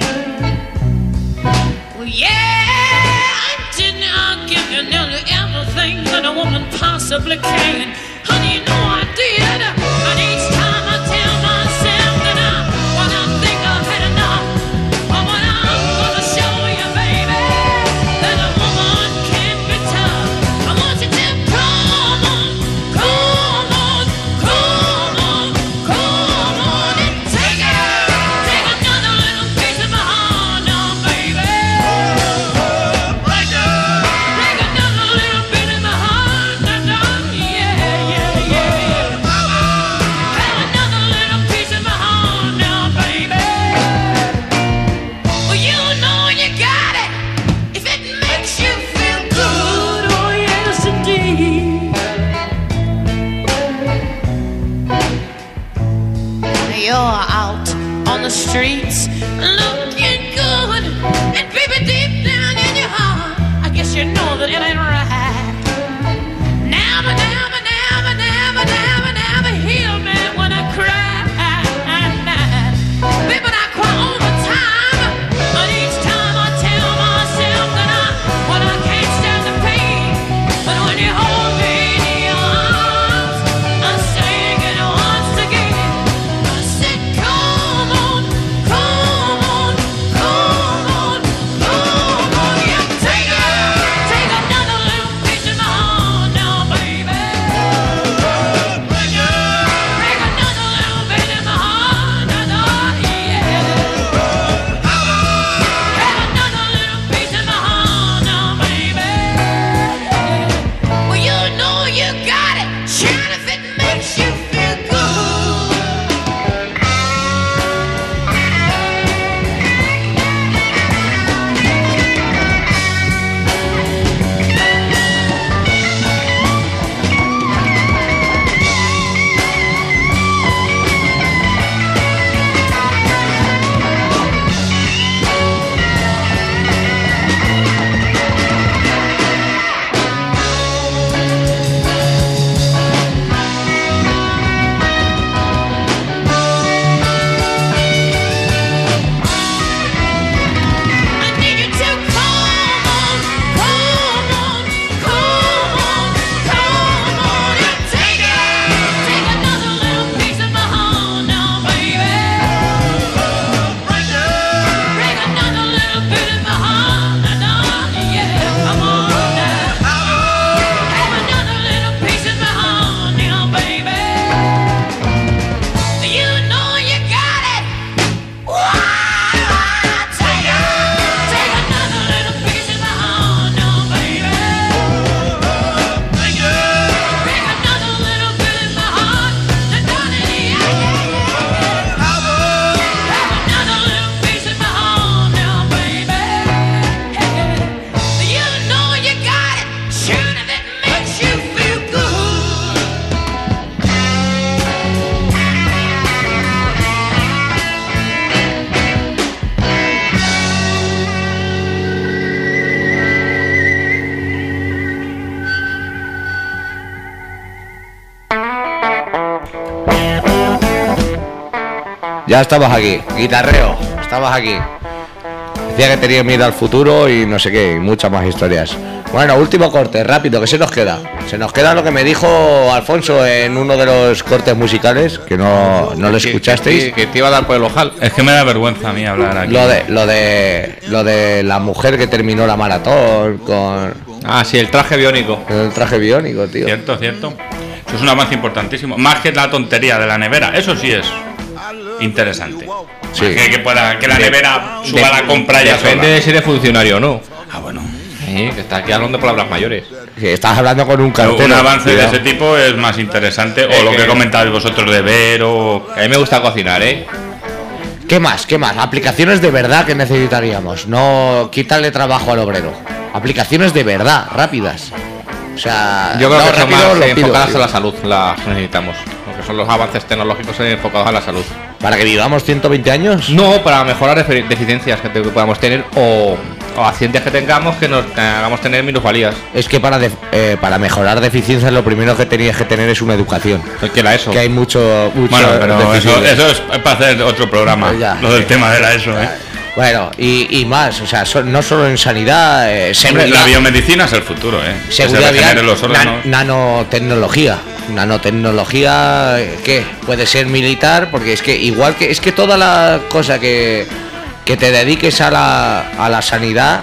Well, yeah, didn't I give you nearly everything that a woman possibly can? Honey, you know I did. And each time I tell myself that when I think I've had enough, but when I'm gonna show you, baby, that a woman can be tough. I want you to come on, come on, come on, come on, and take another little piece of my heart now, baby. Take another little bit of my heart now, yeah, yeah, yeah. Have another little piece of my heart now, baby. Well, you know you got it if it makes you feel good. Oh, yes, indeed. You're out on the streets looking good, and baby, deep down in your heart, I guess you know that it ain't right. Never, never, never, never, never, never heal me when I cry. Baby, I cry all the time, but each time I tell myself that when I can't stand the pain, but when you hold me in your arms, I'm saying it once again. I said, come on, come on, come on, come on, yeah, take another little piece of my heart now, baby. Ya estamos aquí. Guitarreo, estamos aquí. Decía que tenía miedo al futuro y no sé qué, y muchas más historias. Bueno, último corte, rápido, que se nos queda. Se nos queda lo que me dijo Alfonso en uno de los cortes musicales, que no lo escuchasteis. Que te iba a dar por el ojal. Es que me da vergüenza a mí hablar aquí. Lo de la mujer que terminó la maratón con Ah, sí, el traje biónico. el traje biónico, tío. Cierto, cierto. Eso es un avance importantísimo. Más que la tontería de la nevera. Eso sí es interesante. Sí. Más que la nevera suba la compra ya Depende sola. de si eres funcionario o no. Ah, bueno. Sí, que está aquí hablando de palabras mayores. Que estás hablando con un Pero cartero. un avance de cuidado. ese tipo es más interesante. O lo que comentáis vosotros de ver o... A mí me gusta cocinar, ¿eh? ¿Qué más? ¿Qué más? Aplicaciones de verdad que necesitaríamos. No quitarle trabajo al obrero. Aplicaciones de verdad, rápidas. O sea, Yo creo no, que son rápido más lo pido, enfocadas tío. a la salud, las necesitamos. Porque son los avances tecnológicos enfocados a la salud. ¿Para que vivamos 120 años? No, para mejorar deficiencias que podamos tener o accidentes que tengamos que nos hagamos tener minusvalías. Es que para mejorar deficiencias lo primero que tenías que tener es una educación. Es que la ESO. Que hay mucho Bueno, pero deficiencias. eso es para hacer otro programa. Ya. Lo del tema de la ESO, ¿eh? Bueno, y más, o sea, no solo en sanidad, Hombre, seguridad, la biomedicina es el futuro, ¿eh? Que se seguridad vial, regeneren los órganos. nanotecnología. Nanotecnología, ¿qué? Puede ser militar, porque es que igual que es que toda la cosa que te dediques a la sanidad,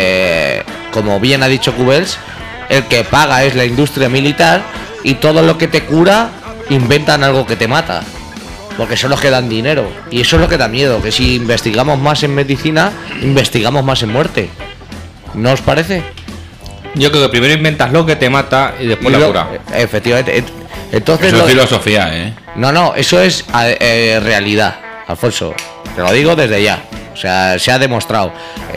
como bien ha dicho Cubels, el que paga es la industria militar y todo lo que te cura inventan algo que te mata. Porque son los que dan dinero. Y eso es lo que da miedo, que si investigamos más en medicina, investigamos más en muerte. ¿No os parece? Yo creo que primero inventas lo que te mata y después Y la lo- cura. Efectivamente. Entonces Eso lo- es filosofía, ¿eh? no, eso es realidad, Alfonso. Te lo digo desde ya. O sea, se ha demostrado.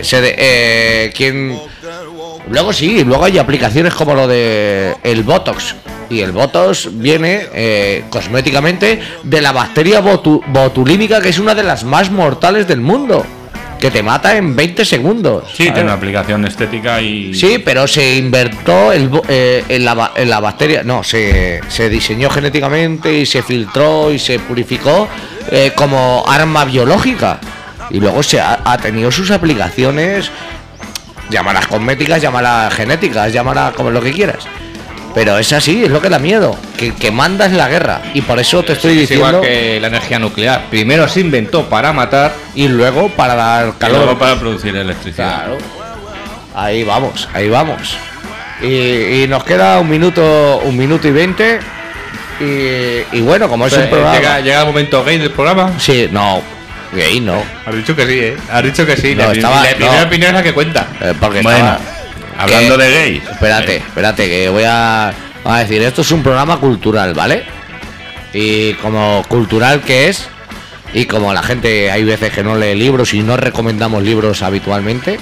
Luego hay aplicaciones como lo de el Botox. Y el Botox viene cosméticamente de la bacteria botulínica, que es una de las más mortales del mundo. Que te mata en 20 segundos. Sí, ¿sabes? tiene una aplicación estética y... Sí, pero se invertó en la bacteria. No, se diseñó genéticamente y se filtró y se purificó como arma biológica. Y luego ha tenido sus aplicaciones, llámalas cosméticas, llámalas genéticas, llámalas como lo que quieras. Pero es así, es lo que da miedo. Que manda es la guerra. Y por eso te estoy Es diciendo. igual que la energía nuclear. Primero se inventó para matar. Y luego para dar y calor. luego para producir electricidad. Claro. Ahí vamos, ahí vamos. Y nos queda un minuto y 20. Y bueno, como es un programa. Llega el momento gay del programa. Sí, no, gay no. Has dicho que sí, ¿eh? Has dicho que sí. No, la estaba- la primera no. opinión es la que cuenta. Porque Bueno, estaba- hablando que- de gays. Espérate, que voy a decir, esto es un programa cultural, ¿vale? Y como cultural que es, y como la gente hay veces que no lee libros y no recomendamos libros habitualmente,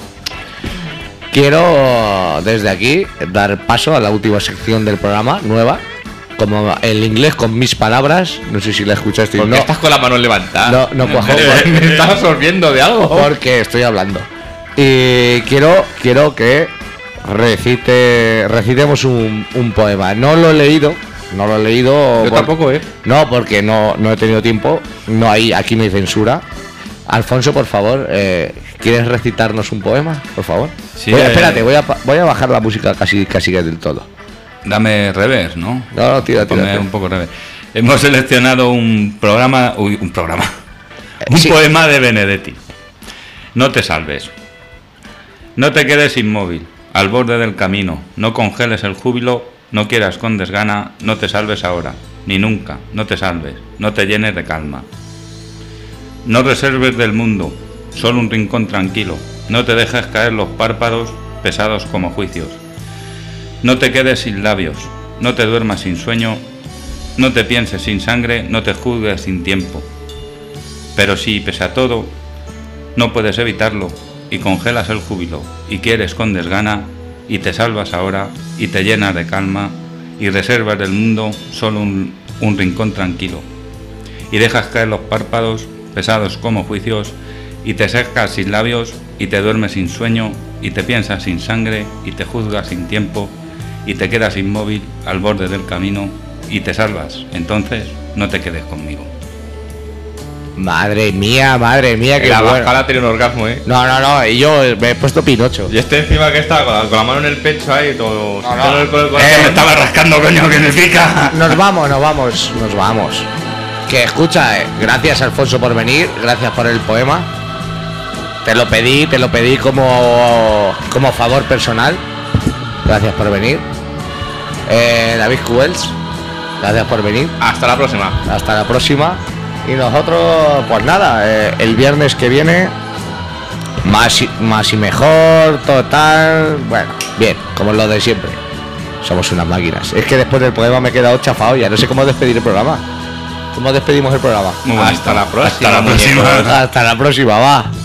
quiero desde aquí dar paso a la última sección del programa, nueva, como el inglés con mis palabras, no sé si la escuchasteis, ¿Por qué estás con la mano levantada? no cuajo, Me estás absorbiendo de algo. porque estoy hablando. Y quiero que recitemos un poema. No lo he leído. Yo tampoco, ¿eh? No, porque no he tenido tiempo. Aquí no hay censura. Alfonso, por favor, ¿quieres recitarnos un poema? Por favor. Sí, Espérate, voy a bajar la música casi que del todo. Dame revés, ¿no? No, tira. Ponme un poco revés. Hemos seleccionado un programa. Un Sí. poema de Benedetti. No te salves. No te quedes inmóvil, al borde del camino. No congeles el júbilo, no quieras con desgana. No te salves ahora, ni nunca. No te salves, no te llenes de calma. No reserves del mundo, solo un rincón tranquilo. No te dejes caer los párpados pesados como juicios. No te quedes sin labios, no te duermas sin sueño. No te pienses sin sangre, no te juzgues sin tiempo. Pero si, pese a todo, no puedes evitarlo y congelas el júbilo y quieres con desgana y te salvas ahora y te llenas de calma y reservas del mundo solo un rincón tranquilo y dejas caer los párpados pesados como juicios y te secas sin labios y te duermes sin sueño y te piensas sin sangre y te juzgas sin tiempo y te quedas inmóvil al borde del camino y te salvas, entonces no te quedes conmigo. Madre mía, qué La bueno. bajala tiene un orgasmo, ¿eh? No, y yo me he puesto Pinocho. Y este encima que está con la mano en el pecho ahí, todo. No, no. sintiendo el corazón. Me estaba rascando, coño, que me pica. Nos vamos. Que escucha, gracias Alfonso por venir, gracias por el poema. Te lo pedí como favor personal. Gracias por venir. David Cubels, gracias por venir. Hasta la próxima. Hasta la próxima. Y nosotros, pues nada, el viernes que viene, más y mejor, total. Bueno, bien, como lo de siempre. Somos unas máquinas. Es que después del poema me he quedado chafado, ya no sé cómo despedir el programa. ¿Cómo despedimos el programa? Muy bonito. Hasta la próxima. Hasta la próxima. muñecos. Hasta la próxima, va.